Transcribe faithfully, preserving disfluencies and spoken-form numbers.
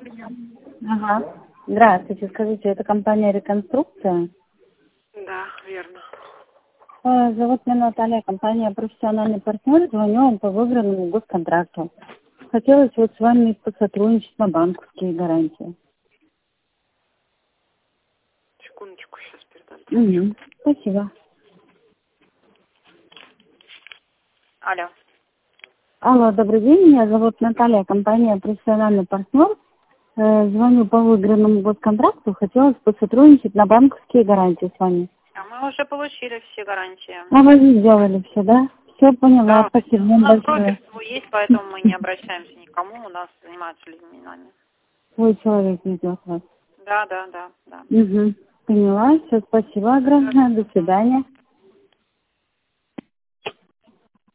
Ага. Здравствуйте, скажите, это компания «Реконструкция»? Да, верно. Э, Зовут меня Наталья, компания «Профессиональный партнер». Звоню вам по выигранному госконтракту. Хотелось вот с вами посотрудничать на банковские гарантии. Секундочку, сейчас передам. Угу. Спасибо. Алло. Алло, добрый день, меня зовут Наталья, компания «Профессиональный партнер». Э, Звоню по выигранному госконтракту. Хотелось посотрудничать на банковские гарантии с вами. А мы уже получили все гарантии. А вы не сделали все, да? Все поняла, Да, спасибо у вам нас профиль большое. свой есть, поэтому мы не обращаемся никому, у нас занимаются людьми нами. Свой человек ведет вас. Да, да, да, да. Угу. Поняла, все, спасибо огромное, до свидания.